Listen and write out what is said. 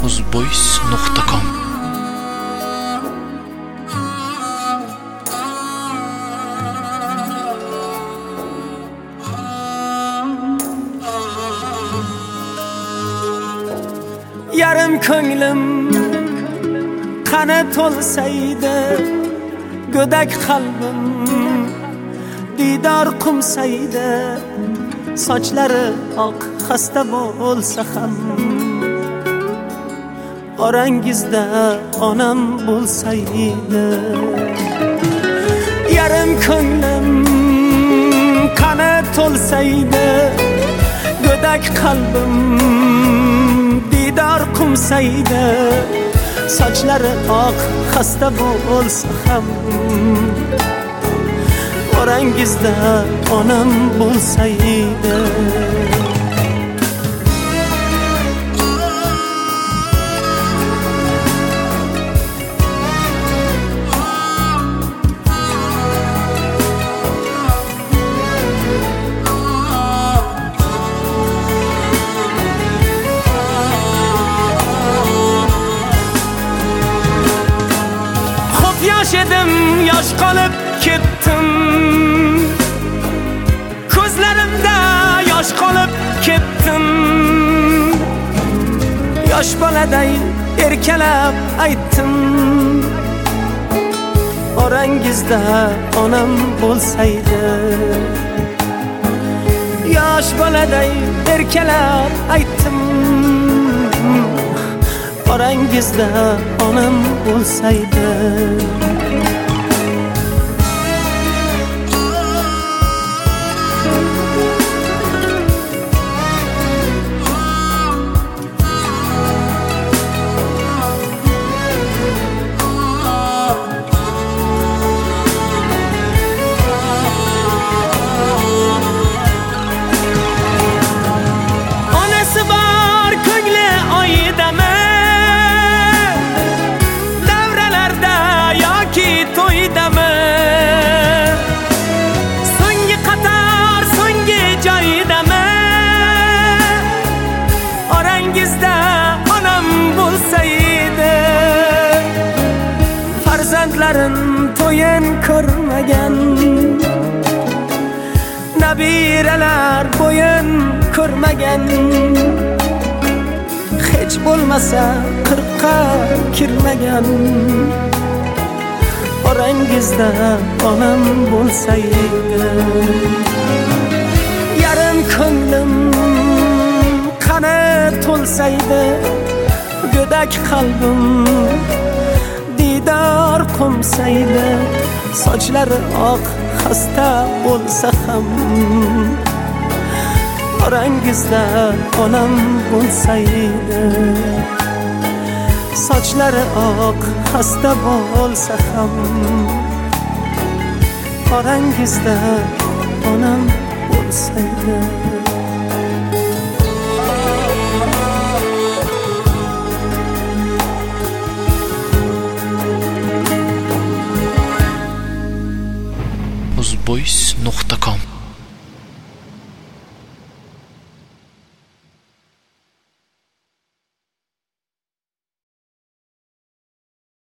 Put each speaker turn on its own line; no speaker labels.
uzboys.com.
Yarım ko'nglim qani to'lsaydi, go'dak qalbim didor qumsaydi, sochlari oq xasta bo'lsa ham, orangizda onam bo'lsaydi. Yarım ko'nglim qani to'lsaydi, go'dak qalbim didor qumsaydi, sochlari oq xasta bo'lsa ham, orangizda onam bo'lsaydi. Edim, yosh qolib ketdim, ko'zlarimda yosh qolib ketdim. Yosh boladay erkalab aytdim, orangizda onam bo'lsaydi. Yosh boladay erkalab aytdim, orangizda onam bo'lsaydi. Onasi bor ko'ngli oyidami, davralarda yoki to'ydami, so'nggi qator so'nggi joydami, orangizda onam bo'lsaydi. Farzandlarim to'yin ko'rmagan, nabiralar bo'yin ko'rmagan, hech bo'lmasa 40 kirmagan, orangizda onam bo'lsaydi. Yarim ko'nglim qani to'lsaydi, go'dak qalbim didor qumsaydi, sochlari oq xasta bo'lsa ham, orangizda onam bo'lsaydi. Sochlari oq xasta bo'lsa ham, orangizda onam bo'lsaydi.
uzboys.com